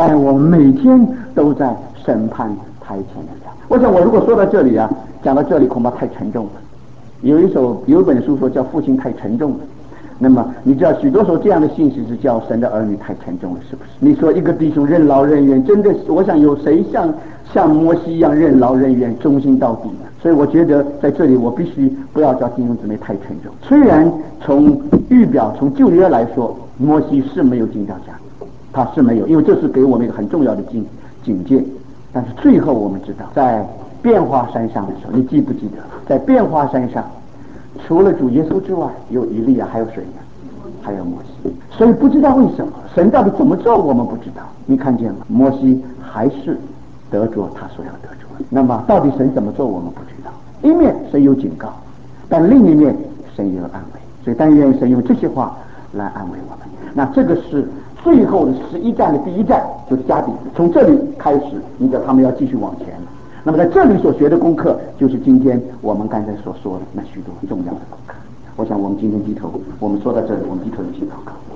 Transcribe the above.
但我们每天都在审判台前的上。我想我如果说到这里啊，讲到这里恐怕太沉重了。有一本书说叫父亲太沉重了。那么你知道许多时候这样的信息是叫神的儿女太沉重了，是不是？你说一个弟兄任劳任怨，真的我想有谁像摩西一样任劳任怨忠心到底呢？所以我觉得在这里我必须不要叫弟兄姊妹太沉重。虽然从预表从旧约来说，摩西是没有进到家，他是没有，因为这是给我们一个很重要的警戒。但是最后我们知道，在变化山上的时候，你记不记得在变化山上除了主耶稣之外，有以利亚，还有谁呢？还有摩西。所以不知道为什么神到底怎么做，我们不知道。你看见吗？摩西还是得着他所要得着的。那么到底神怎么做，我们不知道。一面神有警告，但另一面神也有安慰。所以但愿神用这些话来安慰我们。那这个是最后的11站的第一站，就是加底。从这里开始，你知道他们要继续往前了。那么在这里所学的功课，就是今天我们刚才所说的那许多重要的功课。我想我们今天低头，我们说到这里，我们低头一起祷告。